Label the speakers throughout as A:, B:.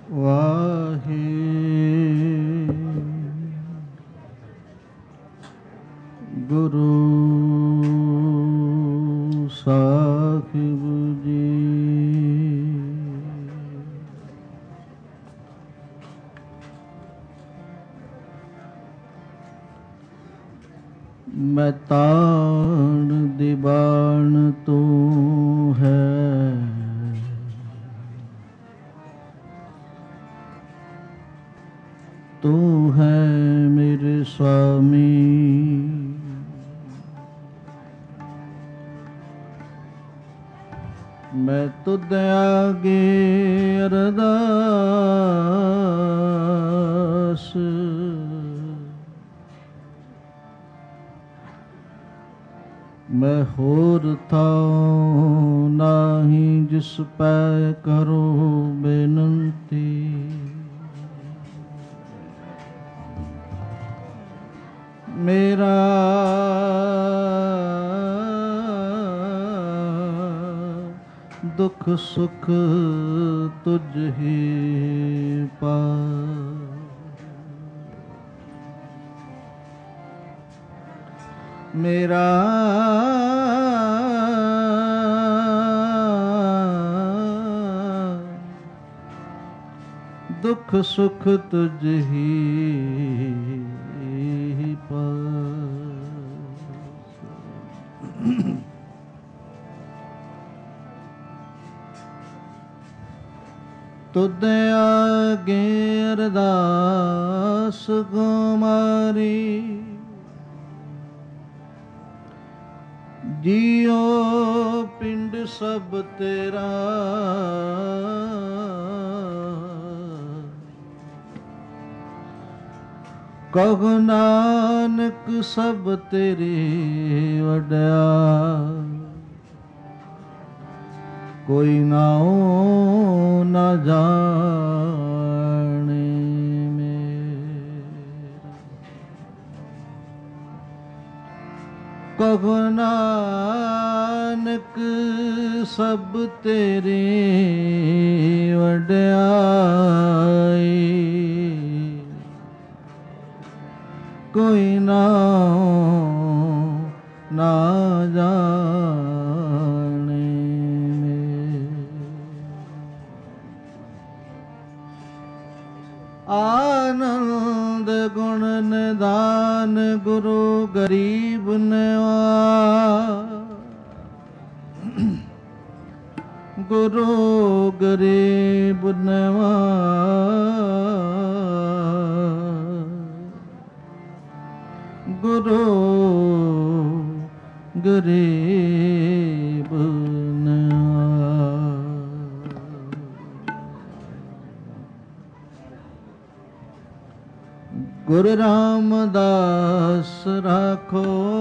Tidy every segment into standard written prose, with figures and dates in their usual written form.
A: ਵਾਹਿ ਗੁਰੂ ਸਾਹਿਬ ਜੀ। ਮੈਂ ਤਾਣ ਦੀਵਾਨ ਤੂੰ ਹੈ, ਤੂੰ ਹੈ ਮੇਰੇ ਸੁਆਮੀ। ਮੈਂ ਤੁਧ ਆਗੇ ਅਰਦਾਸ, ਮੈਂ ਹੋਰ ਥਾਉ ਨਾਹੀ ਜਿਸ ਪੈ ਕਰੋ ਬੇਨੰਤੀ। ਮੇਰਾ ਦੁੱਖ ਸੁਖ ਤੁਝ ਹੀ ਪਾਸ। ਮੇਰਾ ਦੁੱਖ ਸੁਖ ਤੁਝ ਹੀ ਪਾਸ। ਤੁਧ ਆਗੇ ਅਰਦਾਸ ਗੁਮਾਰੀ, ਜੀਉ ਪਿੰਡ ਸਭ ਤੇਰਾ। ਕਹੁ ਨਾਨਕ ਸਭ ਤੇਰੀ ਵਡਿਆਈ। ਕੋਈ ਨਾਉ ਨਾ ਜਾਣੇ ਮੇਰਾ। ਕਹੁ ਨਾਨਕ ਸਭ ਤੇਰੀ ਵਡਿਆਈ। ਕੋਈ ਨਾਉ ਨਾ ਜਾਣੇ ਆਨੰਦ ਗੁਣ ਨਿਦਾਨ ਗੁਰੂ ਗਰੀਬ ਨਿਵਾਜ। ਗੁਰੂ ਗਰੀਬ ਨਿਵਾਜ। ਗੁਰੂ ਗਰੀਬ ਨਿਵਾਜ। ਗੁਰੂ ਰਾਮਦਾਸ ਰਾਖੋ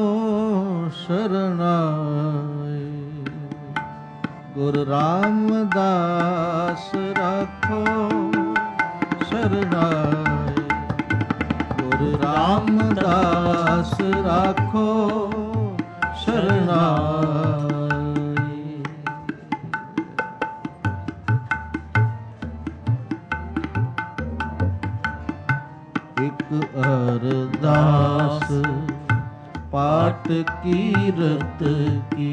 A: ਸ਼ਰਨਾਈ। ਗੁਰੂ ਰਾਮਦਾਸ ਰਾਖੋ ਸ਼ਰਨਾਈ। ਗੁਰੂ ਰਾਮਦਾਸ ਰਾਖੋ ਸ਼ਰਨਾਈ। ਇਕ ਅਰਦਾਸ ਪਾਠ ਕੀਰਤ ਕੀ।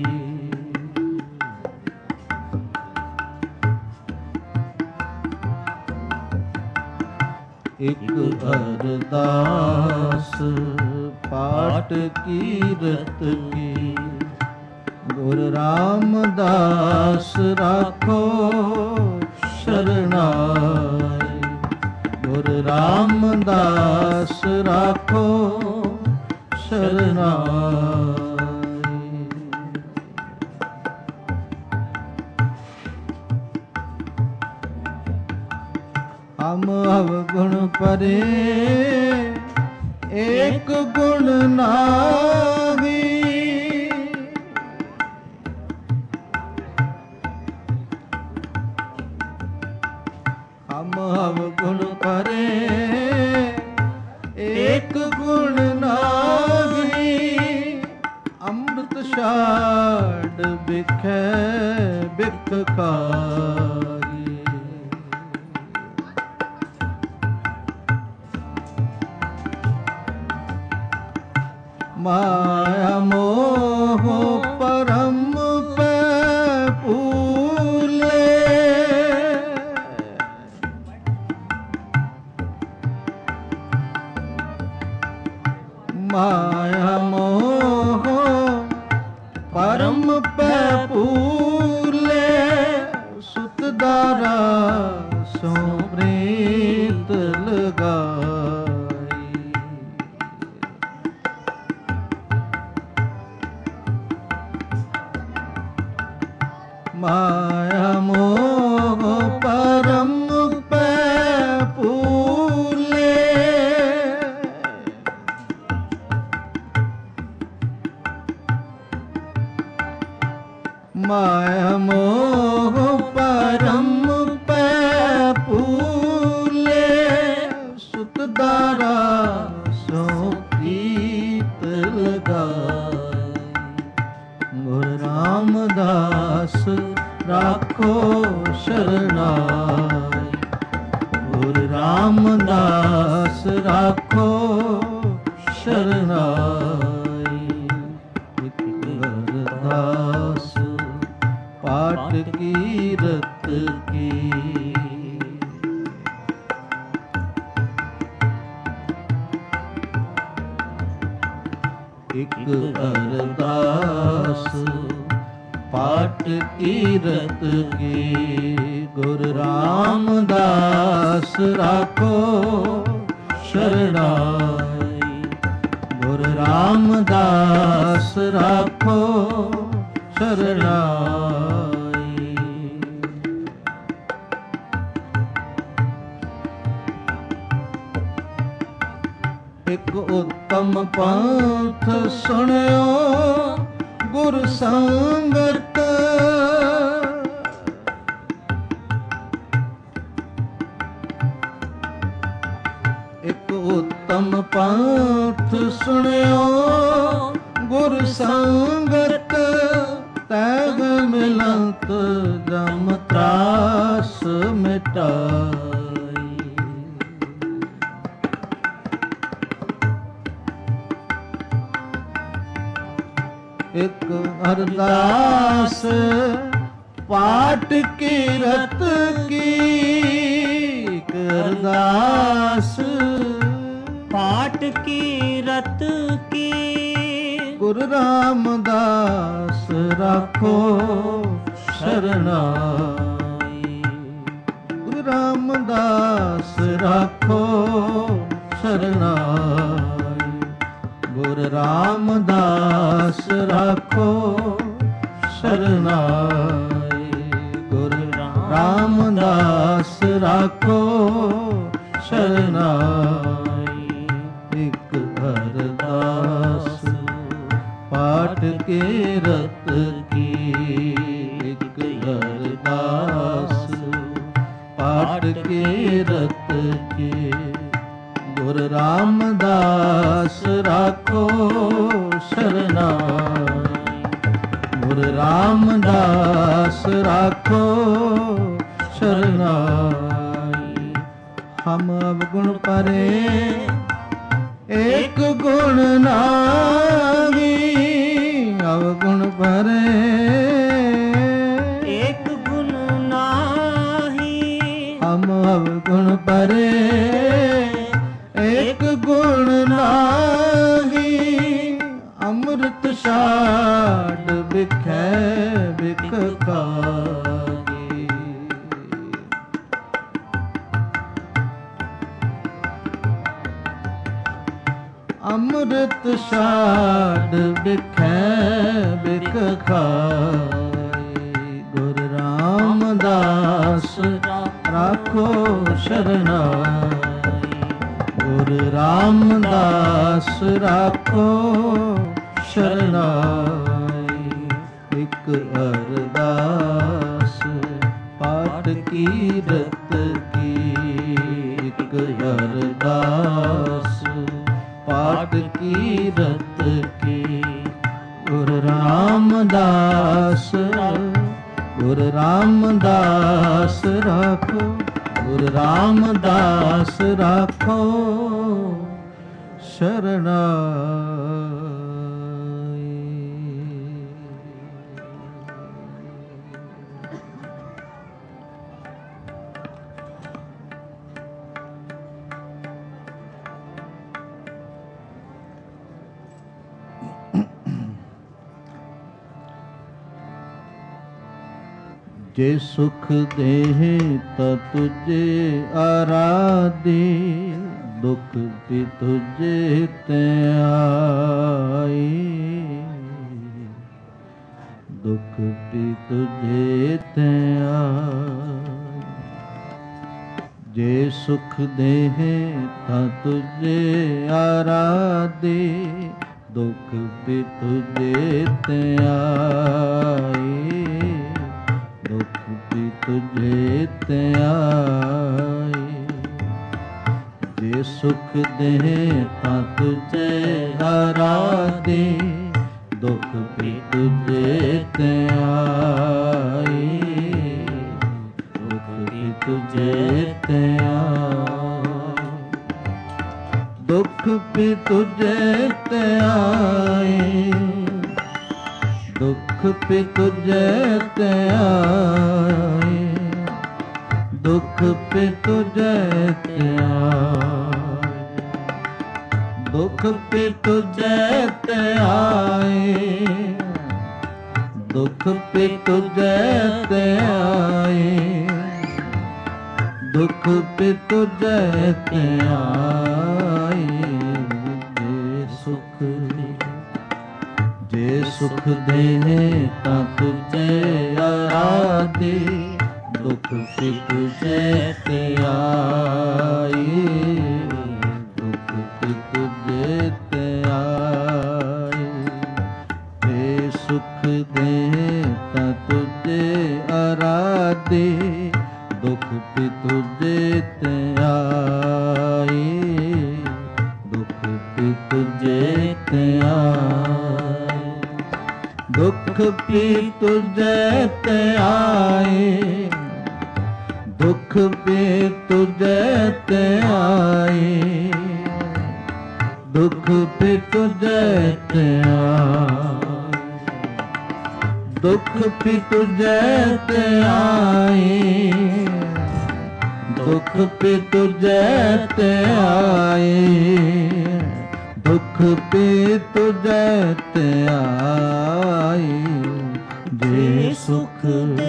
A: ਇਕ ਅਰਦਾਸ ਪਾਠ ਕੀਰਤ ਕੀ। ਗੁਰੂ ਰਾਮਦਾਸ ਰਾਖੋ ਸ਼ਰਨਾਈ। ਗੁਰੂ ਰਾਮਦਾਸ ਰਾਖੋ ਸ਼ਰਨਾਈ। ਹਮ ਅਵਗੁਣ ਪਰੇ ਏਕ ਗੁਣ ਨਾਹੀ। ਹਮ ਅਵਗੁਣ ਪਰੇ ਏਕ ਗੁਣ ਨਾਹੀ। ਅੰਮ੍ਰਿਤ ਛਾੜ ਬਿਖੈ ਬਿਖ ਖਾਈ। माया मोह परम पे फूले, माया मोह परम पे फूले, सुतदारा सो प्रीत लगाई। माया मोह परम पे फूले, माया मोह परम पे फूले, सुतदारा सो प्रीत लगाई। गुरु रामदास राखो शरणाई, गुरु रामदास राखो शरणाई। एक अरदास पाठ कीरत की, एक अरदास पाठ कीरत की। गुरु रामदास राखो शरणाई, गुरु रामदास राखो शरणाई। एक उत्तम पंथ सुनियो गुरु संगत, एक उत्तम पंथ सुनियो गुरु संगत, तैग मिलत जम त्रास मिटाई। एक अरदास पाठ कीरत की, एक अरदास
B: पाठ कीरत की।
A: गुरु रामदास राखो शरणाई, गुरु रामदास राखो शरणाई। गुरु रामदास राखो शरणाई, गुरु रामदास राखो शरणाई। एक अरदास पाठ कीरत की, एक अरदास पाठ कीरत की। गुरु रामदास राखो शरणाई, गुरु रामदास राखो शरणाई। हम अवगुण परे एक गुण नागी, अवगुण परे
B: एक गुण नाही।
A: हम अवगुण परे एक गुण नागी, अमृत छाड़ बिखै बिख खागी। अमृत छाड़ बिखै बिख खाई। गुरु रामदास राखो शरणाई, गुरु रामदास राखो शरणाई। एक अरदास पाठ कीरत की, एक अरदास पाठ कीरत की। गुरु रामदास गुरु रामदास राखो, गुरु रामदास राखो शरणाई। ਜੇ ਸੁਖ ਦੇਹ ਤਾ ਤੁਝੇ ਆਰਾਧੇ, ਦੁਖ ਵੀ ਤੁਝੇ ਤੇ ਆਏ, ਦੁਖ ਵੀ ਤੁਝੇ ਤੇ ਆਏ। ਜੇ ਸੁਖ ਦੇਹ ਤਾ ਤੁਝੇ ਆਰਾਧੇ, ਦੁਖ ਵੀ ਤੁਝੇ ਤੇ ਆਏ, ਦੁਖ ਵੀ ਤੁਝੇ ਤੇ ਆਏ। ਜੇ ਸੁਖ ਦੇਹ ਤਾ ਤੁਝੇ ਆਰਾਧੇ, ਦੁਖ ਵੀ ਤੁਝੇ ਤੇ ਆਏ, ਦੁਖ ਵੀ ਤੁਝੇ ਤੇ ਆਏ। ਦੁਖ ਵੀ ਤੁਝੇ ਤੇ ਆਏ, ਦੁਖ ਵੀ ਤੁਝੇ ਤੇ ਆਏ, ਦੁਖ ਵੀ ਤੁਝੇ ਤੇ ਆਏ, ਦੁਖ ਵੀ ਤੁਝੇ ਤੇ ਆਏ, ਦੁਖ ਵੀ ਤੁਝੇ ਤੇ ਆਏ, ਦੁਖ ਵੀ ਤੁਝੇ ਤੇ ਆਏ। ਜੇ ਸੁਖ ਦੇਹ ਤਾ ਤੁਝੇ ਆਰਾਧੇ, ਦੁਖ ਵੀ ਤੁਝੇ ਤੇ ਆਏ, ਦੁਖ ਵੀ ਤੁਝੇ ਤੇ ਆਏ। ਜੇ ਸੁਖ ਦੇਹ ਤਾ ਤੁਝੇ ਆਰਾਧੇ, ਦੁਖ ਵੀ ਤੁਝੇ ਤੇ ਆਏ, ਦੁਖ ਵੀ ਤੁਝੇ ਤੇ ਆਏ। ਦੁਖ ਵੀ ਤੁਝੇ ਤੇ ਆਏ, ਦੁਖ ਵੀ ਤੁਝੇ ਤੇ ਆਏ, ਦੁਖ ਵੀ ਤੁਝੇ ਤੇ ਆਏ, ਦੁਖ ਵੀ ਤੁਝੇ ਤੇ ਆਏ, ਦੁਖ ਵੀ ਤੁਝੇ ਤੇ ਆਏ, ਦੁਖ ਵੀ ਤੁਝੇ ਤੇ ਆਏ। ਜੇ ਸੁਖ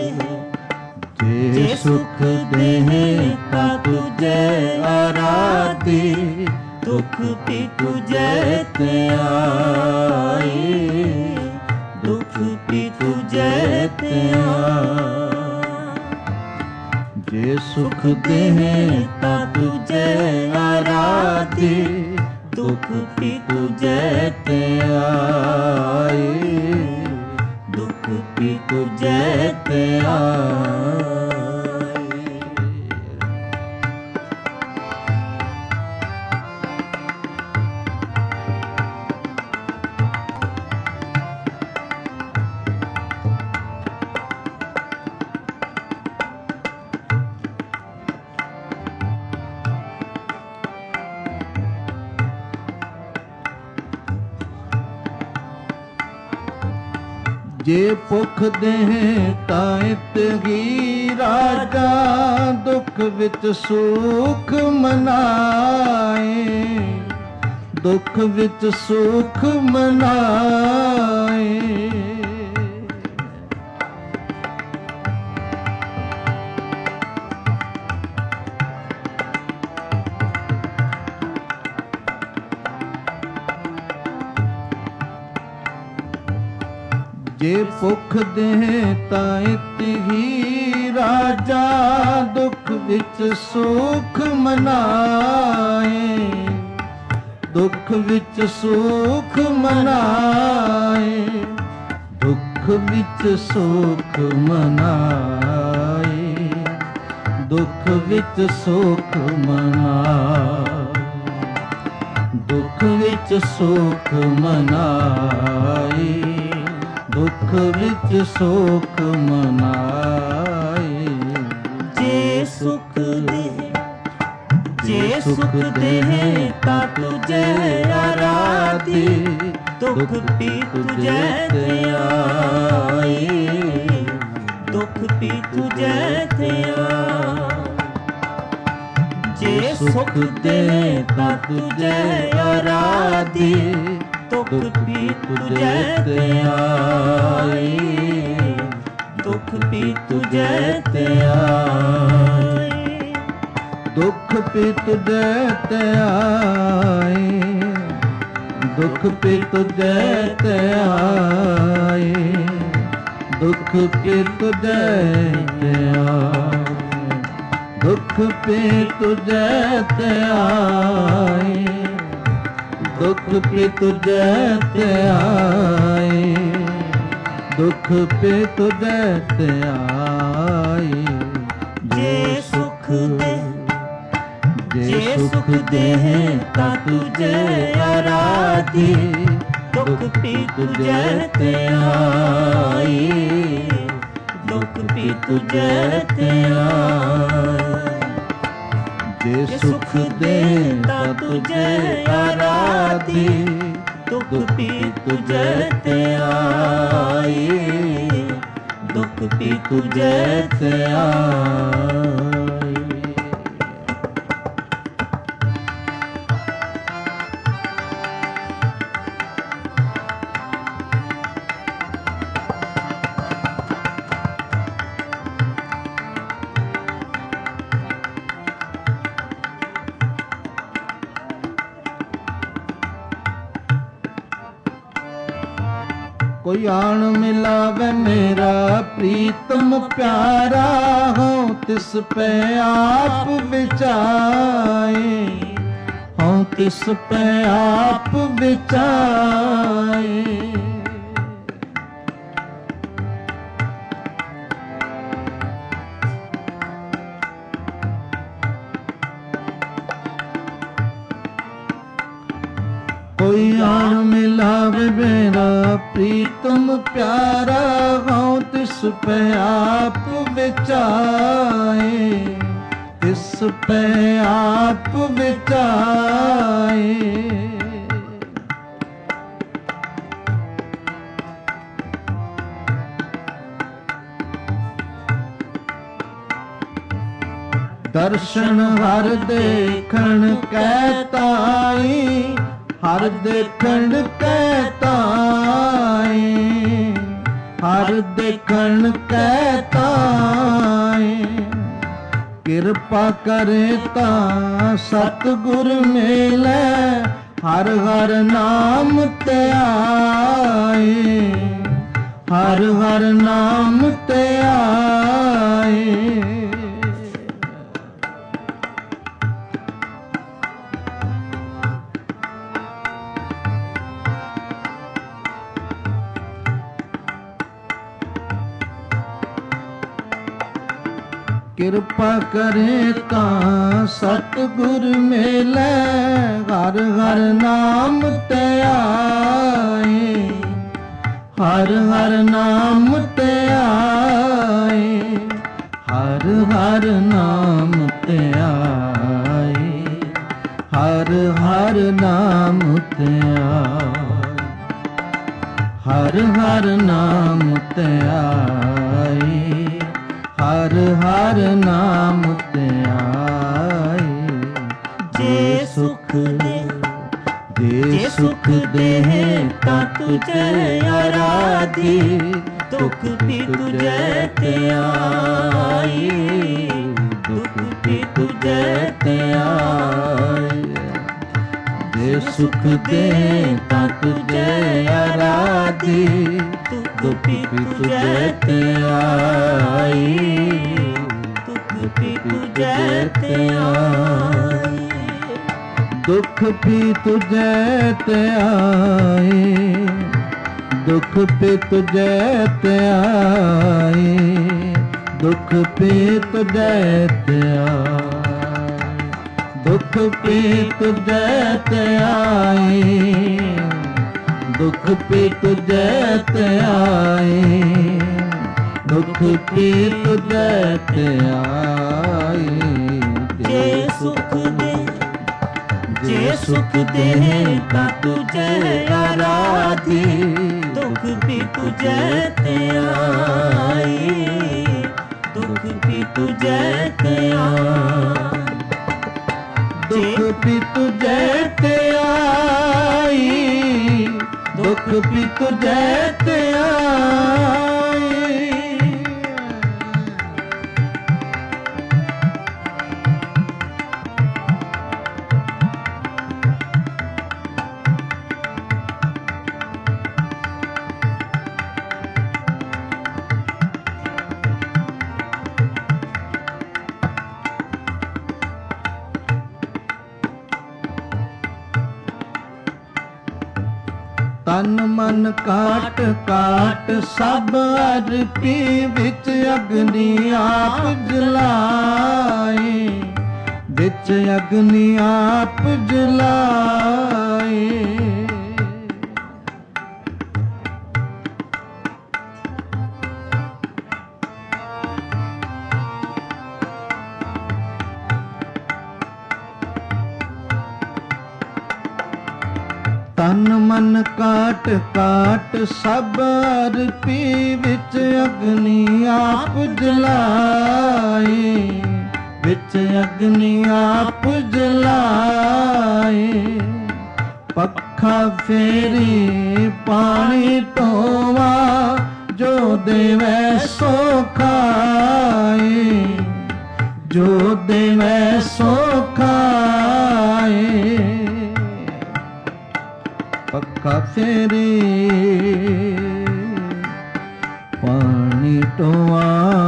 A: ਜੇ ਸੁਖ ਦੇਹ ਤਾ ਤੁਝੇ ਆਰਾਧੇ, ਦੁਖ ਵੀ ਤੁਝੇ ਤੇ ਆਏ, ਦੁਖ ਵੀ ਤੁਝੇ ਤੇ ਆਏ। ਜੇ ਸੁਖ ਦੇਹ ਤਾ ਤੁਝੇ ਆਰਾਧੇ, ਦੁਖ ਵੀ ਤੁਝੇ ਤੇ ਆਏ, ਦੁਖ ਵੀ ਤੁਝੇ ਤੇ ਆਏ। ਜੇ ਭੁਖ ਦੇਹ ਤਾਇਤ ਹੀ ਰਾਜਾ, ਦੁਖ ਵਿੱਚ ਸੁਖ ਮਨਾਏ, ਦੁਖ ਵਿੱਚ ਸੁਖ ਮਨਾਏ। ਜੇ ਭੁਖ ਦੇਹ ਤਾਇਤ ਹੀ ਰਾਜਾ, ਦੁਖ ਵਿੱਚ ਸੁਖ ਮਨਾਏ, ਦੁਖ ਵਿੱਚ ਸੁਖ ਮਨਾਏ, ਦੁਖ ਵਿੱਚ ਸੁਖ ਮਨਾਏ, ਦੁਖ ਵਿੱਚ ਸੁਖ ਮਨਾਏ, ਦੁਖ ਵਿੱਚ ਸੁਖ ਮਨਾਏ, ਦੁਖ ਵਿੱਚ ਸੁਖ ਮਨਾਏ। ਜੇ ਸੁਖ ਦੇਹ ਤਾ ਤੁਝੇ ਆਰਾਧੇ, ਦੁਖ ਵੀ ਤੁਝੇ ਤੇ ਆਏ, ਦੁਖ ਵੀ ਤੁਝੇ ਤੇ ਆਏ। ਜੇ ਸੁਖ ਦੇਹ ਤਾ ਤੁਝੇ ਆਰਾਧੇ, ਦੁਖ ਵੀ ਤੁਝੇ ਤੇ ਆਏ, ਦੁਖ
B: दुख भी तुझे ते आए,
A: दुख भी तुझे ते आए, दुख भी तुझे ते आए, दुख भी तुझे ते आए, दुख भी तुझे ते आए, दुख भी तुझे ते आए, दुख भी तुझे ते आए।
B: जे सुख दे, जे सुख दे ता तुझे आराधी, दुख भी तुझे ते आए, दुख भी तुझे ते आए।
A: जे सुख दे ता तुझे आराधी,
B: दुख भी तुझे ते आए, दुख भी तुझे ते आए।
A: कोई आन मिलावे मेरा प्रीतम प्यारा, हूँ तिस पे आप विचाए, हूँ तिस पे आप विचाए। कोई आन मिलावे मेरा प्रीतम प्यारा, हूँ तिस पे आप विचाए, तिस पे आप विचाए। दर्शन हर देखण कहताई, हर देखण कहताई, हर देखण कहताई। किरपा करे ता सतगुर मिले, हर हर नाम ते आए, हर हर नाम ते आए। किरपा करे ता सतगुर मिले, हर हर नाम ते आए, हर हर नाम ते आए, हर हर नाम ते आए, हर हर नाम ते आए, हर हर नाम ते आए, हर हर नाम ते आए।
B: जे सुख दे,
A: जे सुख दे
B: ता तुझे आराधी, दुख भी तुझे ते आए, दुख भी तुझे ते आए।
A: जे सुख दे ता तुझे आराधी, दुख भी तुझे ते आए,
B: दुख भी तुझे ते आए।
A: दुख भी तुझे ते आए, दुख भी तुझे ते आए, दुख भी तुझे ते आए, दुख भी तुझे ते आए, दुख भी तुझे ते आए, दुख भी तुझे ते आए।
B: जे सुख दे, जे सुख दे ता तुझे आराधी, दुख भी तुझे ते आए, दुख भी तुझे ते आए।
A: दुख भी तुझे ते आई, दुख भी तुझे ते आई, तन मन काट काट सब अर्पी विच अग्नि आप जलाए, विच अग्नि आप जलाए। तन मन काट काट सब अर्पी विच अग्नि आप जलाए, विच अग्नि आप जलाए। पखा फेरी पानी टोवा जो देवै सो खाए, जो देवै सो खाए। पक्का फेरे पानी टोआ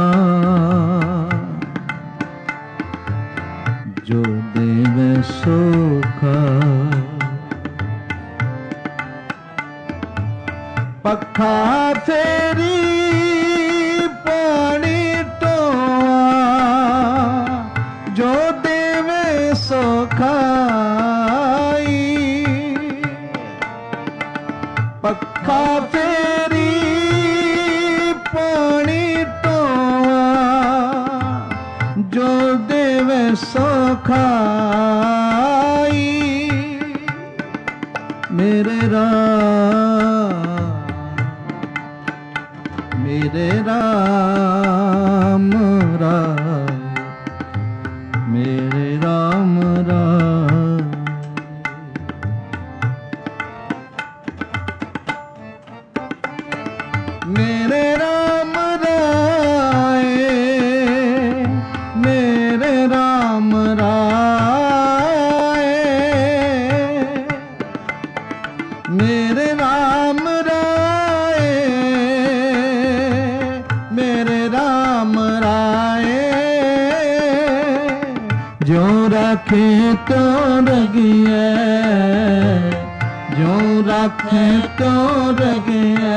A: जो देवे सोखा। पक्का फेरी पानी टोआ जो देवे सोखा। पक्का फेरी पानी टोआ जो देवे सो खाई। मेरे राम राय, मेरे राम राय। मेरे राम राय, मेरे राम राय, मेरे राम राय, मेरे राम राय। जो रखे तो रगिए, जो रखे तो रगिए,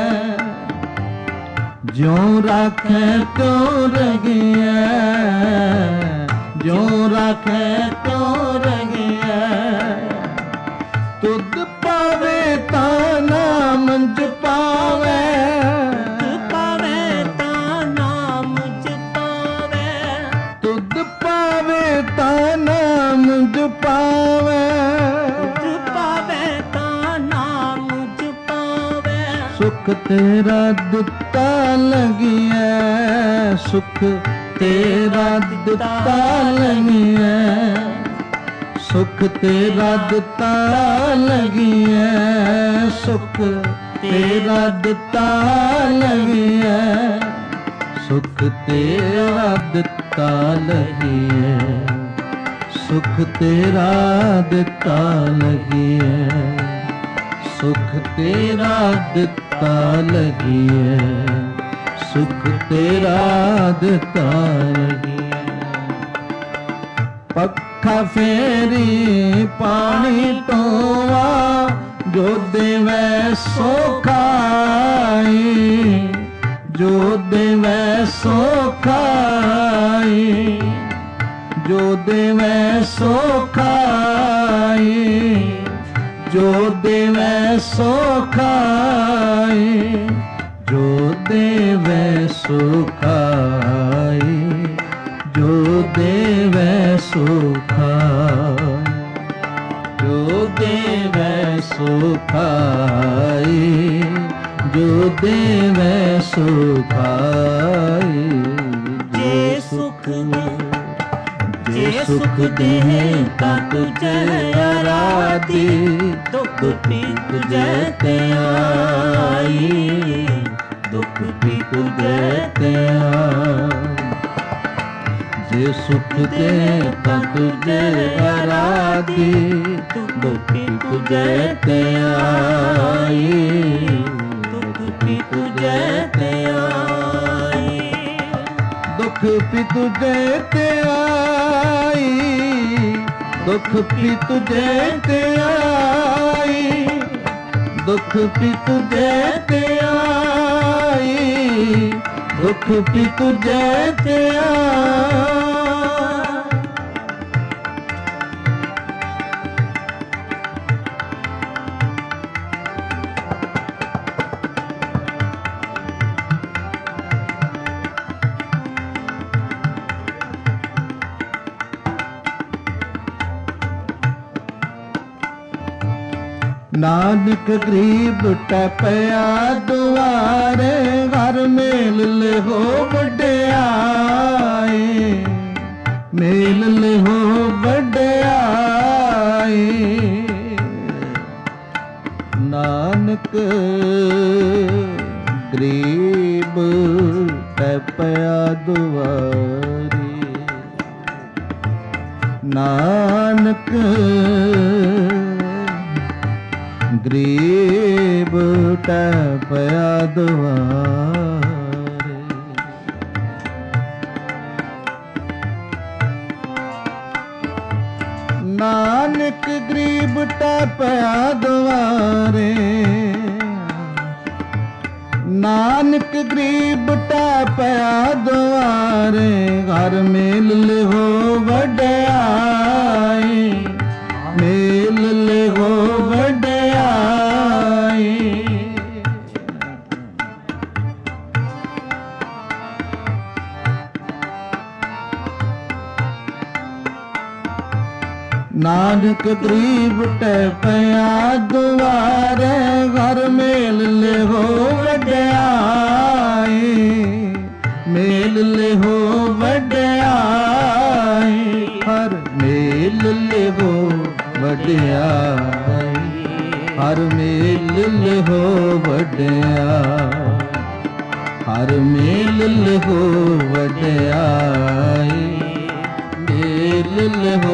A: जो रखे तो रगिए, जो रखे तो रगिए। तुद पावे ता नाम जपावे,
B: पावे ता नाम जपावे,
A: तुद पावे ता नाम जपावे,
B: पावे ता नाम जपावे।
A: सुख तेरा दिता लगिए, सुख तेरा दिता लगिए, सुख तेरा दिता लगिए, सुख तेरा दिता लगिए, सुख तेरा दिता लगिए, सुख तेरा दिता लगिए, सुख तेरा दिता लगिए, सुख तेरा दिता लगिए। पक्का फेरी पानी टोवा जो देवै सो खाई, जो देवै सो खाई, जो देवै सो खाई, जो देवै सो खाई, जो देवै सो खाई, जो देवै सो खाई, जो देवै सो खाई, जो देवै सो खाई।
B: जे सुख जे सुख देह का तुझे आराधी, दुख भी तुझे ते आई, दुख भी तुझे ते आई।
A: जे सुख देह का तुझे आराधी, दुख भी तुझे ते आई,
B: दुख भी तुझे ते आई,
A: दुख भी तुझे ते आई, दुख भी तुझे ते आई, ਦੁਖ ਵੀ ਤੁਝੇ ਤੇ ਆਈ, ਦੁਖ ਵੀ ਤੁਝੇ ਤੇ ਆਈ। ਨਾਨਕ ਗਰੀਬ ਟਪਿਆ ਦੁਆਰੇ, ਘਰ ਮੇਲ ਲਿਹੋ ਵਡਿਆਈ, ਮੇਲ ਲਿਹੋ ਵਡਿਆਈ। ਨਾਨਕ ਗਰੀਬ ਟਪਿਆ ਦੁਆਰੇ, ਨਾਨਕ ਗਰੀਬ ਟਪਿਆ ਦੁਆਰੇ। ਨਾਨਕ ਗਰੀਬ ਟਪਿਆ ਦੁਆਰੇ, ਨਾਨਕ ਗਰੀਬ ਟਪਿਆ ਦੁਆਰੇ, ਘਰ ਮੇਲ ਲਿਹੋ ਵਡਿਆਈ, ਮੇਲ ਲਿਹੋ ਵਡਿਆਈ। ਨਾਨਕ ਗਰੀਬ ਟਪਿਆ ਦੁਆਰੇ, ਘਰ ਮੇਲ ਲਿਹੋ ਵਡਿਆਈ, ਮੇਲ ਲਿਹੋ ਵਡਿਆਈ। ਹਰ ਮੇਲ ਲਿਹੋ ਵਡਿਆਈ, ਹਰ ਮੇਲ ਲਿਹੋ ਵਡਿਆਈ, ਹਰ ਮੇਲ ਲਿਹੋ ਵਡਿਆਈ, ਮੇਲ ਲਿਹੋ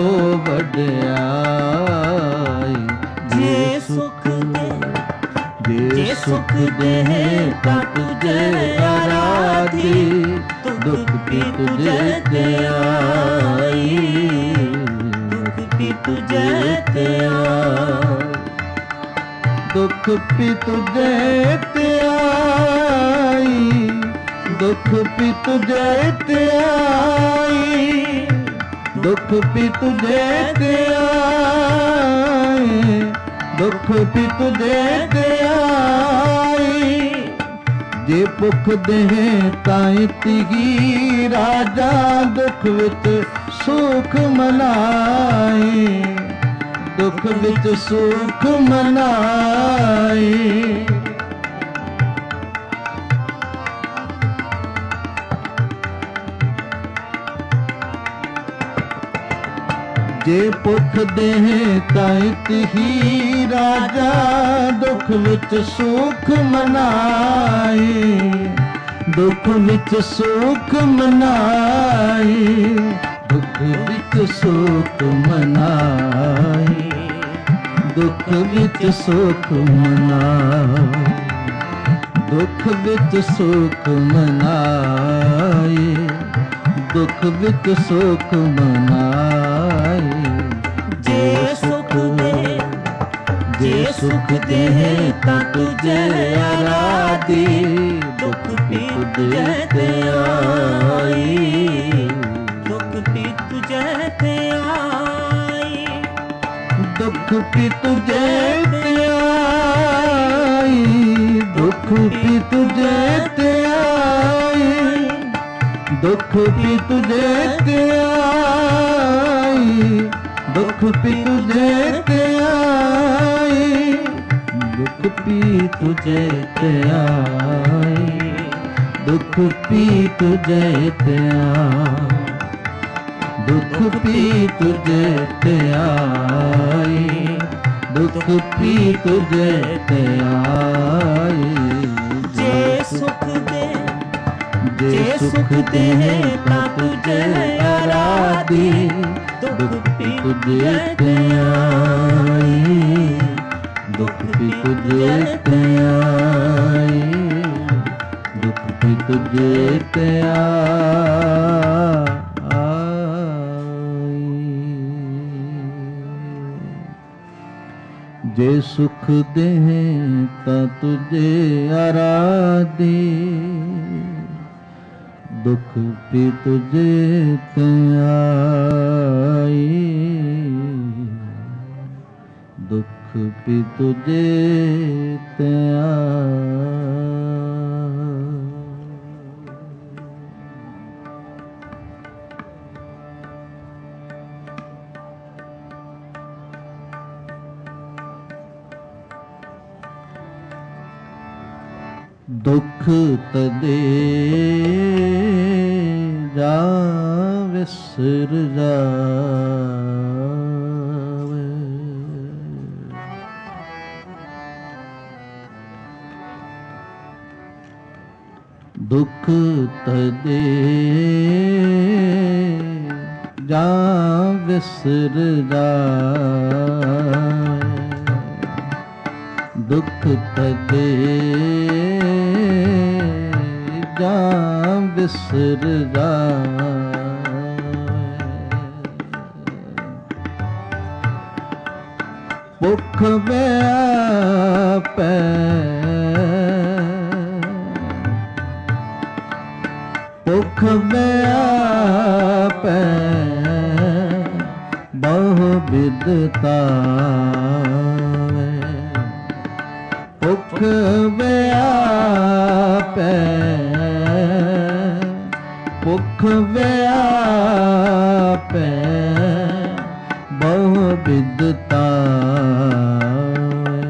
A: ਵਡਿਆਈ।
B: ਜੇ ਸੁਖ ਦੇ, ਜੇ ਸੁਖ ਦੇ ਤਾਂ ਤੁਝੇ ਆਰਾਧੀ, ਦੁਖ ਵੀ ਤੁਝੇ ਤੇ ਆਈ, ਦੁਖ ਵੀ ਤੁਝੇ ਤੇ ਆਈ।
A: ਦੁਖ ਵੀ ਤੁਝੇ ਤੇ ਆਈ, ਦੁਖ ਵੀ ਤੁਝੇ ਤੇ ਆਈ, ਦੁਖ ਵੀ ਤੁਝੇ ਤੇ ਆਈ, ਦੁਖ ਵੀ ਤੁਝੇ ਤੇ ਆਈ। ਜੇ ਭੁਖ ਦੇਹ ਤਾਂ ਤਿਹੀ ਰਾਜਾ, ਦੁਖ ਵਿੱਚ ਸੁਖ ਮਨਾਈ, ਦੁਖ ਵਿੱਚ ਸੁਖ ਮਨਾਈ। ਜੇ ਭੁਖ ਦੇਹ ਤਾਂ ਤਿਹੀ ਰਾਜਾ, ਦੁਖ ਵਿੱਚ ਸੁਖ ਮਨਾਈ, ਦੁਖ ਵਿੱਚ ਸੁਖ ਮਨਾਈ, ਦੁਖ ਵਿੱਚ ਸੁਖ ਮਨਾਈ, ਦੁਖ ਵਿੱਚ ਸੁਖ ਮਨਾਈ, ਦੁਖ ਵਿੱਚ ਸੁਖ ਮਨਾਈ, ਦੁਖ ਵਿੱਚ ਸੁਖ ਮਨਾਈ।
B: ਜੇ ਸੁਖ ਦੇ, ਜੇ ਸੁਖ ਦੇ ਤਾਂ ਤੁਝੇ ਆਰਾਧੀ, ਦੁਖ ਵੀ ਤੁਝੇ ਤੇ ਆਈ, ਦੁਖ ਵੀ ਤੁਝੇ ਤੇ ਆਈ।
A: ਦੁਖ ਵੀ ਤੁਝੇ ਤੇ ਆਈ, ਦੁਖ ਵੀ ਤੁਝੇ ਤੇ ਆਈ, ਦੁਖ ਵੀ ਤੁਝੇ ਤੇ ਆਈ, ਦੁਖ ਵੀ ਤੁਝੇ ਤੇ ਆਈ, ਦੁਖ ਵੀ ਤੁਝੇ ਤੇ ਆਈ, ਦੁਖ ਵੀ ਤੁਝੇ ਤੇ ਆਈ, ਦੁਖ ਵੀ ਤੁਝੇ ਤੇ ਆਈ, ਦੁਖ ਵੀ ਤੁਝੇ ਤੇ ਆਈ।
B: ਜੇ ਸੁਖ ਦੇ, ਜੇ ਸੁਖ ਦੇ ਤਾਂ ਤੁਝੇ ਆਰਾਧੀ, ਦੁਖ ਵੀ ਤੁਝੇ ਤੇ ਆਈ,
A: ਦੁਖ ਵੀ ਤੁਝੇ ਤੇ ਆਈ, ਦੁਖ ਵੀ ਤੁਝੇ ਤੇ ਆਈ। ਜੇ ਸੁਖ ਦੇਹ ਤਾਂ ਤੁਝੇ ਆਰਾਧੀ, ਦੁਖ ਵੀ ਤੁਝੇ ਤੇ ਆਈ, ਦੁਖ ਵੀ ਤੁਝੇ ਤੇ ਆਈ। ਦੁਖ ਤਦੇ ਜਾ ਵਿਸਰ ਜਾਵੇ, ਦੁਖ ਤਦੇ ਜਾ ਵਿਸਰ ਜਾਵੇ, ਦੁਖ ਤਦੇ ਜਾ ਵਿਸਰ ਜਾਵੇ, ਭੁਖ ਵਿਆਪੈ ਭੁਖ ਵਿਆਪੈ ਬਹੁ ਬਿਦਤਾਵੇ, ਭੁਖ ਵਿਆਪੈ ਭੁਖ ਵਿਆਪੈ ਬਹੁ ਬਿਦਤਾਵੇ,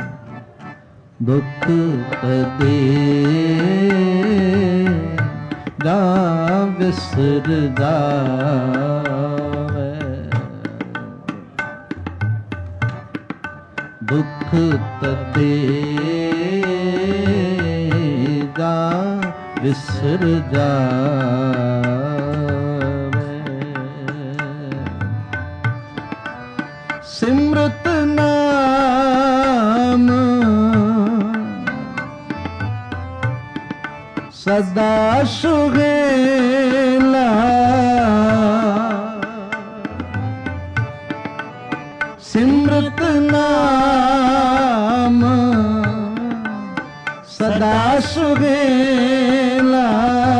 A: ਦੁਖ ਤਦੇ ਜਾ ਵਿਸਰ ਜਾਵੇ, ਦੁਖ ਤਦੇ ਜਾ ਵਿਸਰ ਜਾਵੇ, ਸਿਮਰਤ ਨਾਮ ਸਦਾ ਸੁਹੇਲਾ, ਸਿਮਰਤ ਨਾਮ ਸਦਾ ਸੁਹੇਲਾ,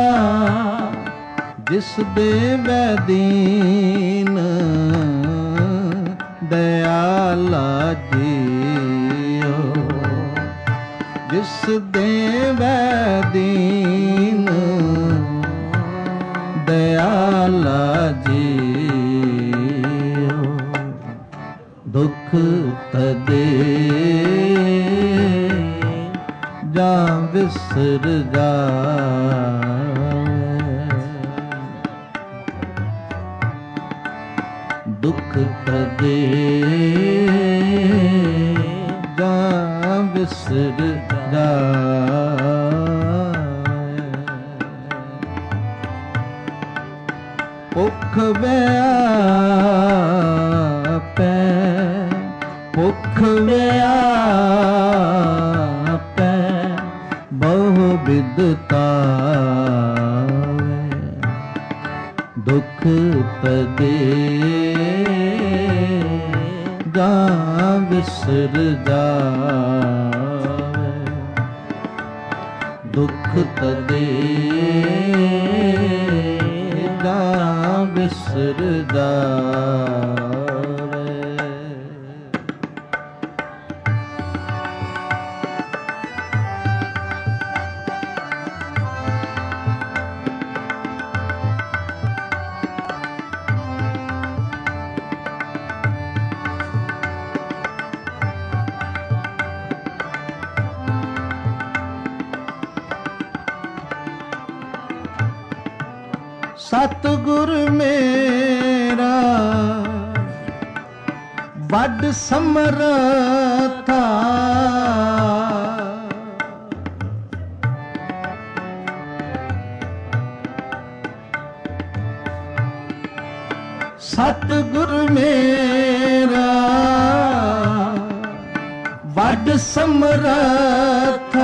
A: ਜਿਸ ਦੇ ਵੈਦੀਨ ਦਇਆਲਾ ਜੀਓ, ਜਿਸ ਦੇ ਵੈਦੀਨ ਦਇਆਲਾ ਜੀਓ, ਦੁਖ ਤਦੇ ਜਾ ਵਿਸਰ ਜਾਵੇ, ਦੁਖ ਤਦੇ ਜਾ ਵਿਸਰ ਜਾਵੇ, ਭੁਖ ਵਿਆਪੈ ਭੁਖ ਵਿਆਪੈ ਬਹੁ ਬਿਦਤਾਵੇ, ਦੁਖ ਤਦੇ ਜਾ ਵਿਸਰ ਜਾਵੇ, ਦੁਖ ਤਦੇ ਜਾ ਵਿਸਰ ਜਾਵੇ। ਸਤਿਗੁਰ ਮੇਰਾ ਵੱਡ ਸਮਰਥਾ, ਸਤਿਗੁਰ ਮੇਰਾ ਵੱਡ ਸਮਰਥਾ,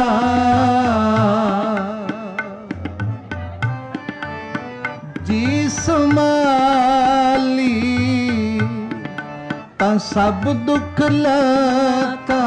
A: ਜੀ ਸੰਭਾਲੀ ਤਾਂ ਸਭ ਦੁੱਖ ਲਾਤਾ।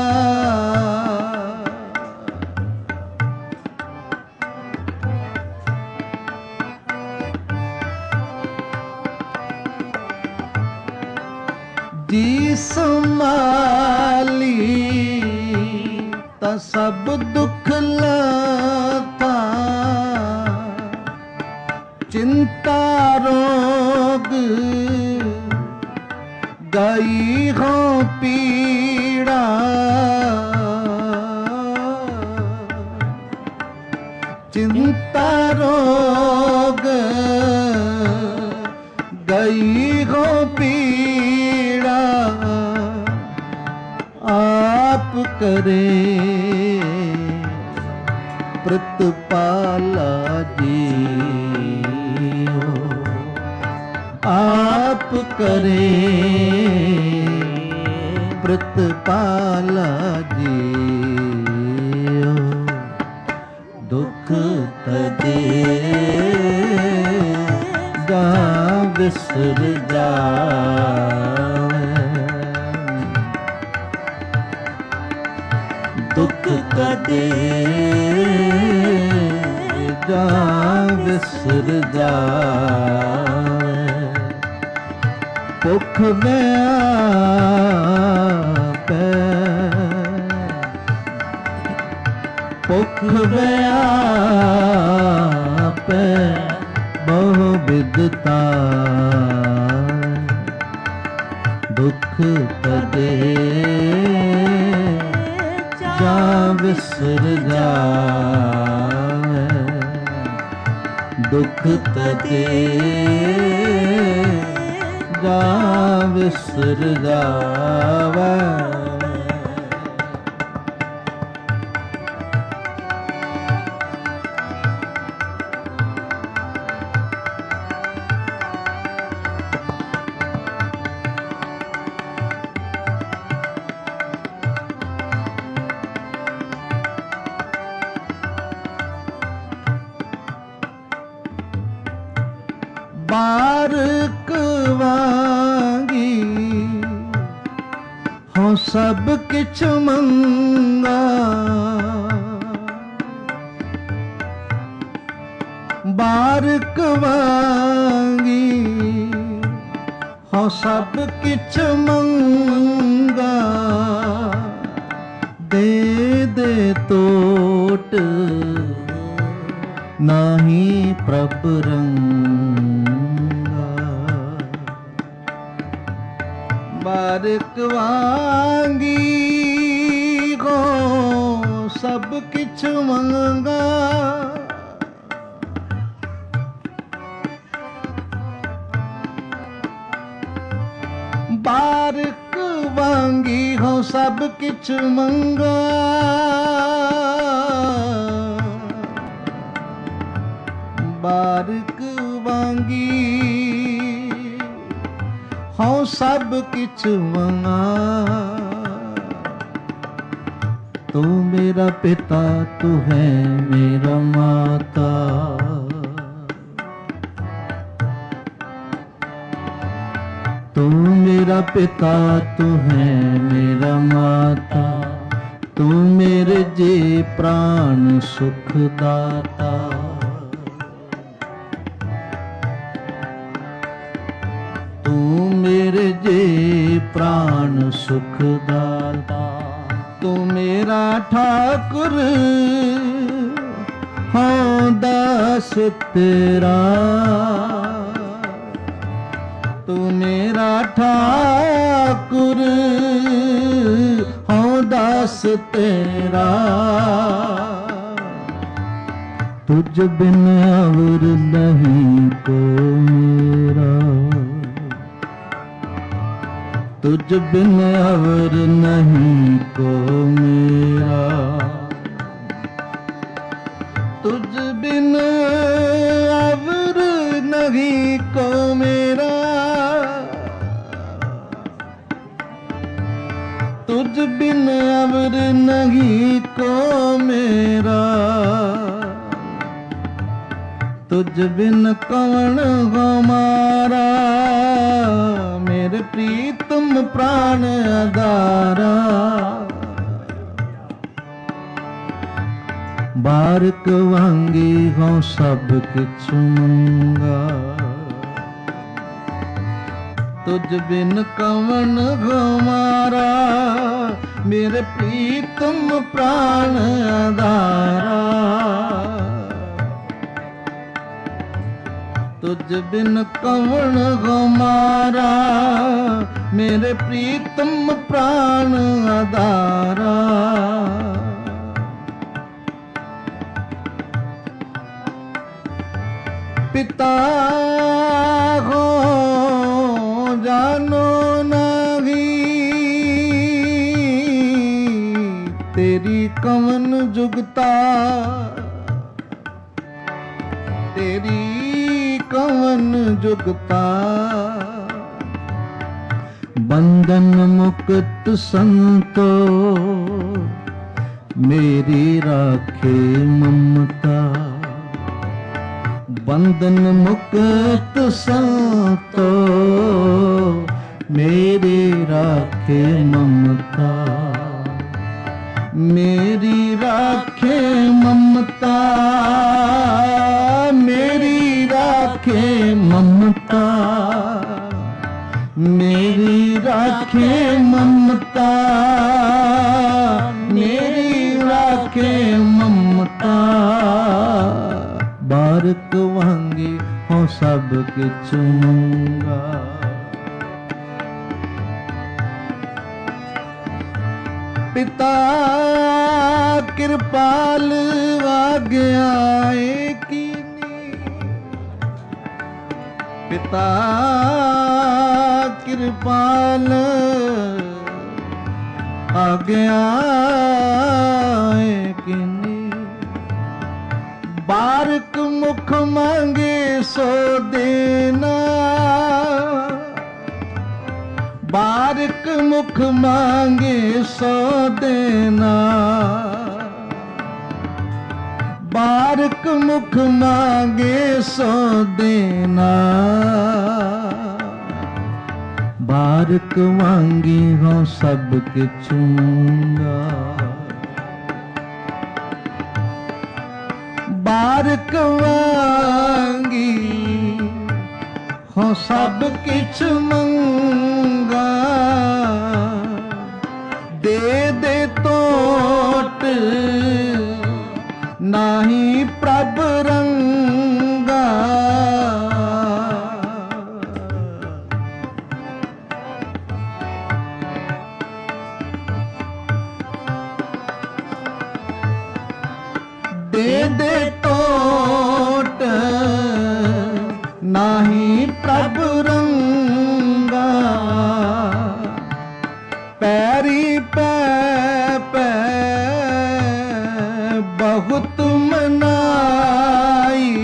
A: ਜੀ ਸੰਭਾਲੀ ਤਾਂ ਸਭ ਦੁੱਖ ਲਾਤਾ। ਚਿੰਤਾ ਰੋਗ ਗਈ ਹੋ ਪੀੜਾ। ਚਿੰਤਾ ਰੋਗ ਗਈ ਹੋ ਪੀੜਾ। ਆਪ ਕਰੇ ਪ੍ਰਤਪਾਲਾ ਜੀਓ। ਆਪ ਕਰੇ ਪ੍ਰਤਪਾਲਾ ਜੀਓ। ਦੁੱਖ ਤਦੇ ਗਾ ਵਿਸਰ ਜਾਵੇ। ਦੁੱਖ ਕਦੇ ਗਾ ਵਿਸਰ ਜਾਵੇ। ਭੁੱਖ ਵਿਆਪੈ ਭੁੱਖ ਵਿਆਪੈ ਬਹੁ ਬਿਦਤਾ। ਦੁੱਖ ਤਦੇ ਜਾ ਵਿਸਰ ਜਾਵੇ। ਦੁੱਖ ਤਦੇ ਜਾ ਵਿਸਰ ਜਾਵੇ। ਬਾਰਕ ਵਾਂਗੀ ਹੋ ਸਭ ਕਿਛ ਮੰਗਾ। ਬਾਰਕ ਵਾਂਗੀ ਹੋ ਸਭ ਕਿਛ ਮੰਗਾ। ਦੇ ਦੇ ਤੋਟ ਨਾਹੀ ਪ੍ਰਭ ਰੰਗਾ। ਬਾਰਕ ਵਾਂਗੀ ਹੋ ਸਭ ਕਿਛ ਮੰਗਾ। ਬਾਰਕ ਵਾਂਗੀ ਹੋ ਸਭ ਕਿਛ ਮੰਗਾ। ਬਾਰਕ ਵਾਂਗੀ ਹਉ ਸਭ ਕਿਛ ਮੰਗਾ। ਤੂੰ ਮੇਰਾ ਪਿਤਾ ਤੂੰ ਹੈ ਮੇਰਾ ਮਾਤਾ। ਤੂੰ ਮੇਰਾ ਪਿਤਾ ਤੂੰ ਹੈ ਮੇਰਾ ਮਾਤਾ। ਤੂੰ ਮੇਰੇ ਜੀ ਪ੍ਰਾਣ ਸੁਖ ਦਾਤਾ। ਮੇਰੇ ਜੇ ਪ੍ਰਾਣ ਸੁਖ ਦਾਤਾ। ਤੂੰ ਮੇਰਾ ਠਾਕੁਰ ਹਾਂ ਦਾਸ ਤੇਰਾ। ਤੂੰ ਮੇਰਾ ਠਾਕੁਰ ਹਾਂ ਦਾਸ ਤੇਰਾ। ਤੁਝ ਬਿਨ ਅਵਰ ਨਹੀਂ ਕੋ ਮੇਰਾ। तुझ बिन अवर नहीं को मेरा। तुझ बिन अवर नहीं को मेरा। तुझ बिन अवर नहीं को मेरा। तुझ बिन कौन हमारा। मेरे प्रीतम प्रीतम प्राण आधारा। बारक वांगी हो सब किछ मंगा, तुझ बिन कवन गुमारा। मेरे प्रीतम प्राण आधारा, तुझ बिन कवन गुमारा। मेरे प्रीतम प्राण आधारा। पिता हो जानो नहीं, तेरी कवन जुगता, तेरी कवन जुगता। बंधन मुक्त संतो, मेरी राखे ममता। बंधन मुक्त संतो, मेरी राखे ममता। मेरी राखे ममता, मेरी राखे ममता। मेरी राखे ममता, मेरी राखे ममता। बारक वांगे हो सब किछ मंगा, पिता कृपाल आज्ञाए कीनी। पिता कृपाल आज्ञाए कीनी। बारक मुख मांगे सो देना, बारक मुख मांगे सो देना। बारक मुख मांगे सो देना। बारक वांगी हो सब किछ मंगा, बारक वांगी हो सब किछ मंगा। दे दे तोट नाही प्रभ रंगा। दे दे तोट नाही प्रभ रंगा। पैरी पै पै बहुत मनाई।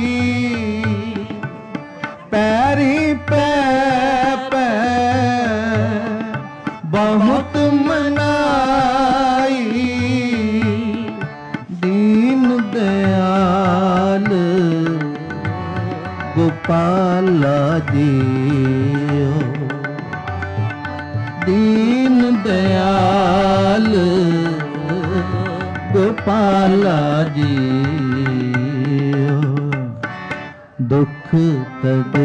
A: पैरी पै पै बहुत मनाई। दीन दयाल गोपाला जियो। दीन दयाल गोपाला जियो। दुख तदे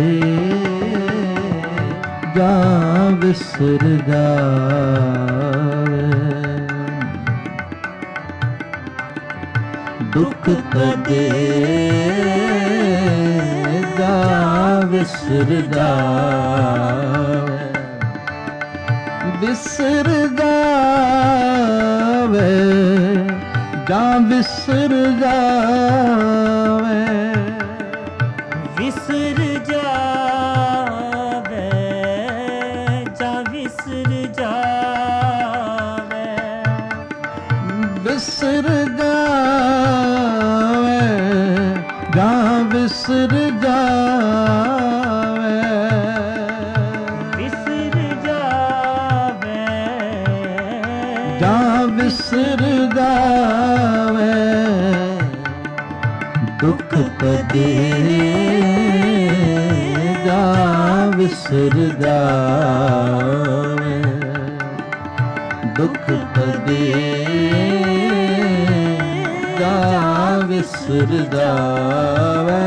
A: जा विसर जावे। दुख तदे जा विसर जावे। विसर जावे जा विसर जावे।
B: विसर जावे जा विसर जावे।
A: विसर जावे जा विसर जावे।
B: विसर जावे
A: जा विसर जावे। दुख कदे जा विसर जावे। ਦੁਖ ਕਦੇ ਜਾ ਵਿਸਰ ਜਾਵੇ।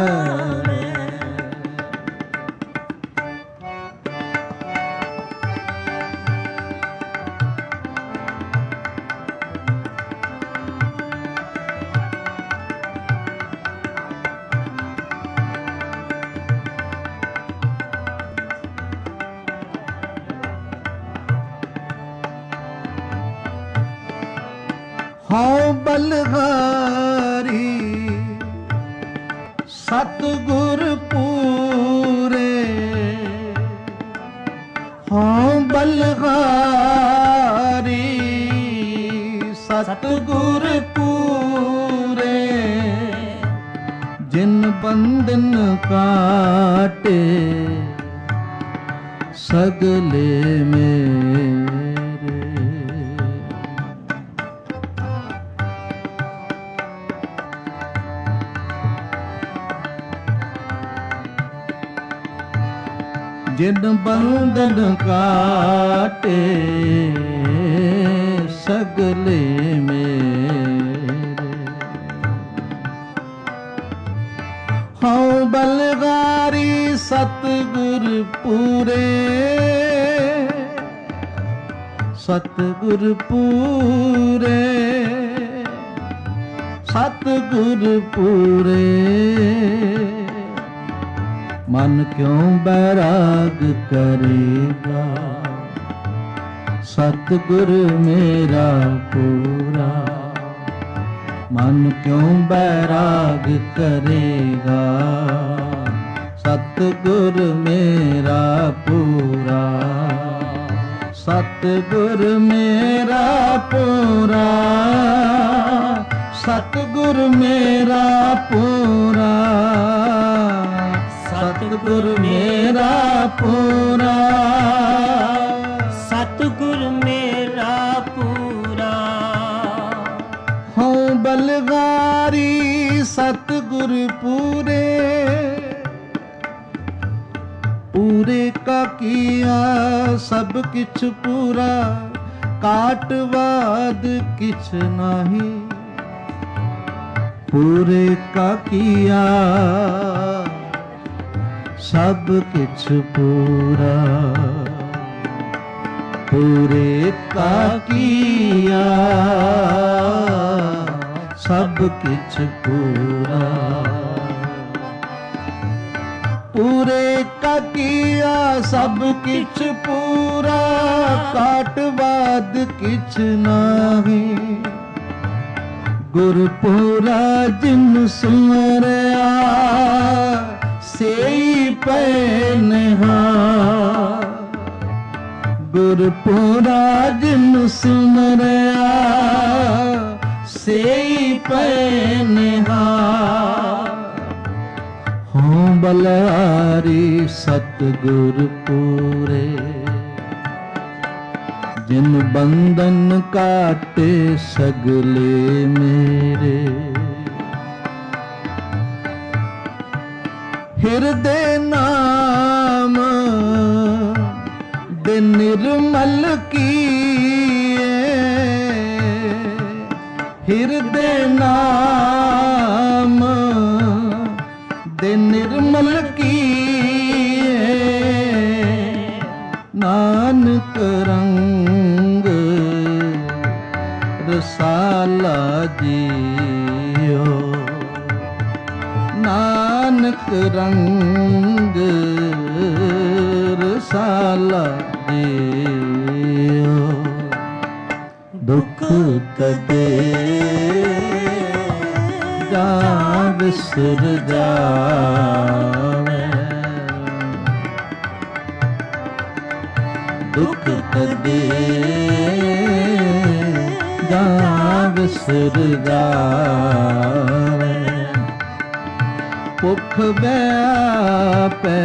A: ਹਉ ਬਲਹਾਰੀ ਸਤਿਗੁਰ ਪੂਰੇ, ਹਉ ਬਲਹਾਰੀ ਸਤਿਗੁਰ ਪੂਰੇ, ਜਿਨ ਬੰਧਨ ਕਾਟੇ ਸਗਲੇ ਮੇਰੇ। जिन बंधन काटे सगले मेरे, हऊँ बलगारी सतगुर पूरे, सतगुर पूरे, सतगुर पूरे। मन क्यों बैराग करेगा, सतगुर मेरा पूरा। मन क्यों बैराग करेगा, सतगुर मेरा पूरा। सतगुर मेरा पूरा, सतगुर मेरा पूरा, सतगुर मेरा पूरा,
B: सतगुर मेरा पूरा।
A: हूँ बलगारी सतगुर पूरे, पूरे का किया सब किछ पूरा, काटवाद किछ नहीं। पूरे का किया सब किछ पूरा, पूरे का किया सब किछ पूरा। पूरे का किया सब किछ पूरा, काटवाद किछ नहीं। गुरपुरा जिन सुमरया सेई पैनहार। गुरपुरा जिन सुमरया सेई पैनहार। हों बलहारी सतगुर पूरे, जिन बंधन काटे सगले मेरे। हिरदे नाम दे निर्मल किए, हिरदे नाम दे निर्मल किए। नानक रंग रसाला जियो, नानक रंग रसाला जियो। दुख कदे जा विसर जावे, दुख कदे जा विसर जावे। भुख व्यापै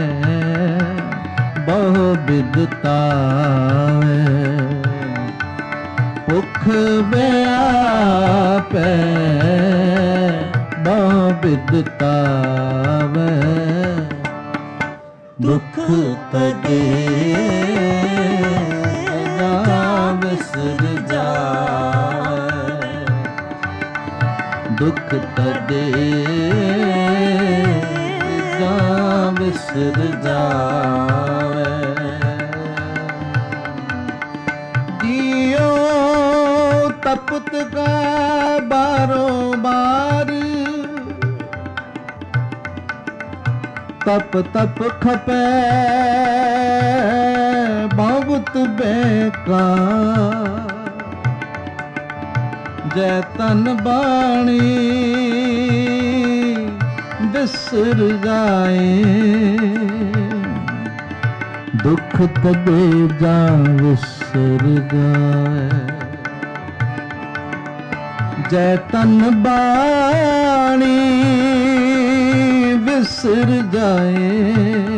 A: बहु बिदतावे, भुख व्यापै बहु बिदतावे। दुख कदे जा विसर ਤਦੇ ਜਾਂ ਵਿਸਰ ਜਾਵੇ। ਜੀਓ ਤਪਤ ਕਾ ਬਾਰੋ ਬਾਰ, ਤਪ ਤਪ ਖਪੈ ਬਹੁਤ ਬੇਕਾਰ। ਜੈ ਤਨ ਬਾਣੀ ਵਿਸਰ ਜਾਏ, ਦੁਖ ਤਦੇ ਜਾਂ ਵਿਸਰ ਜਾਏ। ਜੈ ਤਨ ਬਾਣੀ ਵਿਸਰ ਜਾਏ,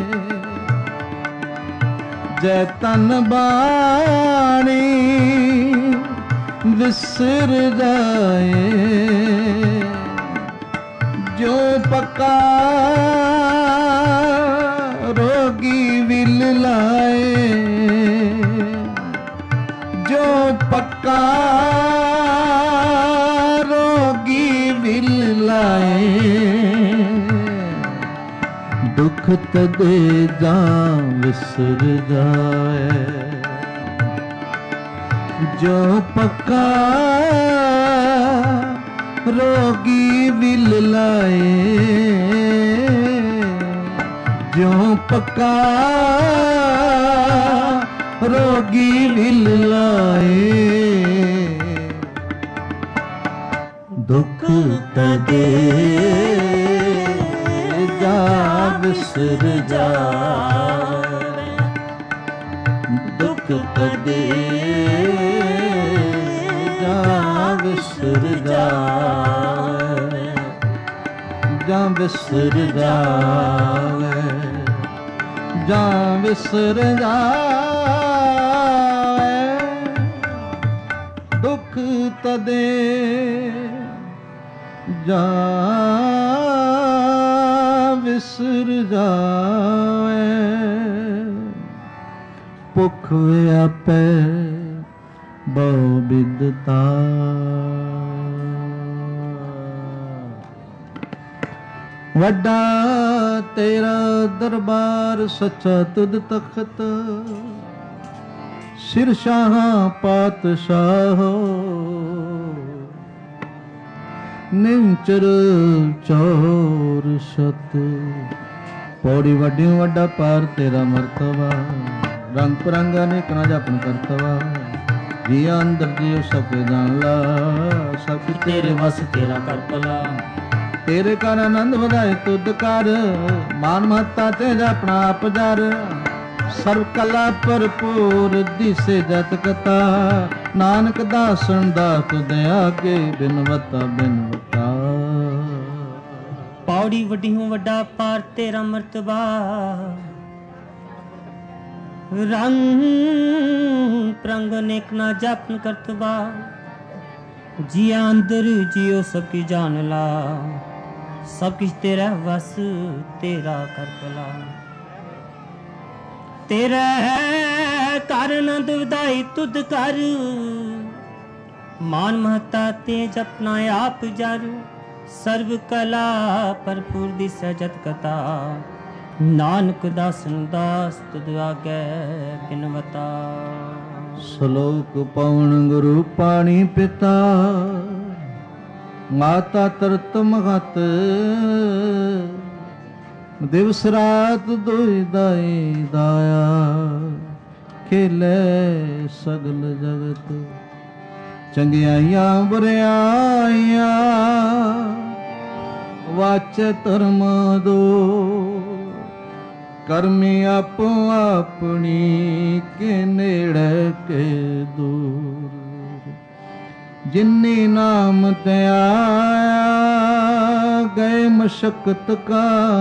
A: ਜੈ ਤਨ ਬਾਣੀ ਵਿਸਰ ਜਾਏ। ਜੋ ਪੱਕਾ ਰੋਗੀ ਵਿਲ ਲਾਏ, ਜੋ ਪੱਕਾ ਰੋਗੀ ਵਿਲ ਲਾਏ। ਦੁਖ ਤਦੇ ਜਾਂ ਵਿਸਰ ਜਾਏ, ਜੋ ਪੱਕਾ ਰੋਗੀ ਵਿਲ ਲਾਏ। ਜੋ ਪੱਕਾ ਰੋਗੀ ਵਿਲ ਲਾਏ। ਦੁਖ ਤਦੇ ਜਾਂ ਵਿਸਰ ਜਾਵੇ, ਦੁਖ ਤਦੇ ਜਾਂ ਵਿਸਰ ਜਾਵੇ। ਜਾਂ ਵਿਸਰ ਜਾਵੇ, ਜਾਂ ਵਿਸਰ ਜਾਵੇ। ਦੁਖ ਤਦੇ ਜਾਂ ਵਿਸਰ ਜਾਵੇ। ਭੁਖ ਵਿਆਪੈ ਬਹੁ ਬਿਦਤਾ, ਵੱਡਾ ਤੇਰਾ ਦਰਬਾਰ ਸੱਚਾ ਤੁਧ ਤਖਤ। ਸਿਰ ਸ਼ਾਹਾਂ ਪਾਤਸ਼ਾਹੋ, ਨਿੰਚਰ ਚੌਰ ਸਤ। ਪੌੜੀ ਵੱਡਿਓ ਵੱਡਾ ਪਾਰ ਤੇਰਾ ਮਰਤਬਾ, ਰੰਗ ਪਰੰਗ ਅਨੇਕ ਨਾ ਜਪਨ ਕਰਤਵਾ। ਜੀ ਅੰਦਰ ਜਿਉ ਸਭ ਜਾਣ ਲਾ, ਸਭ ਤੇਰੇ ਵਸ ਤੇਰਾ ਕਰ ਭਲਾ। ਤੇਰੇ ਕਰ ਆਨੰਦ ਵਧਾਏ ਤੁਧ ਕਰ, ਮਾਨ ਮਹੱਤਾ ਤੇ ਆਪਣਾ ਆਪ ਜਰ। ਸਰਬ ਕਲਾ ਭਰਪੂਰ ਦਿਸੇ ਜਤ ਕਥਾ, ਨਾਨਕ ਦਾਸਨ ਦਾਸ ਤੁਧ ਆਗੇ ਬਿਨਵਤਾ ਬਿਨਵਤਾ।
B: ਪੌੜੀ ਵੱਡੀਓ ਵੱਡਾ ਪਾਰ ਤੇਰਾ ਮਰਤਬਾ, ਰੰਗ ਪ੍ਰੰਗ ਅਨੇਕ ਨਾ ਜਪਨ ਕਰਤਬਾ। ਜੀਆ ਅੰਦਰ ਜਿਉ ਸਭ ਕੀ ਜਾਨ ਲਾ, ਸਭ ਕਿਛ ਤੇਰਾ ਵਸ ਤੇਰਾ ਕਰ ਭਲਾ। ਤੇਰੇ ਕਰ ਆਨੰਦ ਵਧਾਈ ਤੁਧ ਕਰ, ਮਾਨ ਮਹੱਤਾ ਤੇ ਜਪਨਾ ਆਪ ਜਰ। ਸਰਬ ਕਲਾ ਭਰਪੂਰ ਦਿਸੈ ਜਤ ਕਥਾ, ਨਾਨਕ ਦਾਸਨ ਦਾਸ ਤੁਧ ਆਗੇ ਬਿਨਵਤਾ।
A: ਸ਼ਲੋਕ ਪਵਨ ਗੁਰੂ ਪਾਣੀ ਪਿਤਾ, ਮਾਤਾ ਤਰਤ ਮਹਤ। ਦਿਵਸ ਰਾਤ ਦੁਇ ਦਾਈ ਦਾਇਆ, ਖੇਲੇ ਸਗਲ ਜਗਤ। ਚੰਗਿਆਈਆਂ ਬੁਰਿਆਈਆਂ ਵਾਚੈ ਧਰਮ ਦੋ, ਕਰਮੀ ਆਪੋ ਆਪਣੀ ਕੇ ਨੇੜੇ ਕੇ ਦੂਰ। ਜਿਨੀ ਨਾਮ ਤੇ ਆਇਆ ਗਏ ਮਸ਼ਕਤ ਕਾ,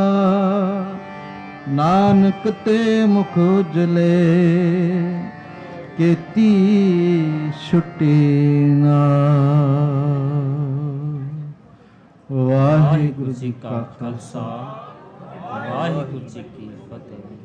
A: ਨਾਨਕ ਤੇ ਮੁਖ ਉਜਲੇ ਕੀਤੀ ਛੁੱਟੀ ਨਾ। ਵਾਹਿਗੁਰੂ ਜੀ ਕਾ ਖਾਲਸਾ, ਵਾਹਿਗੁਰੂ ਜੀ ਕੀ ਫਤਿਹ।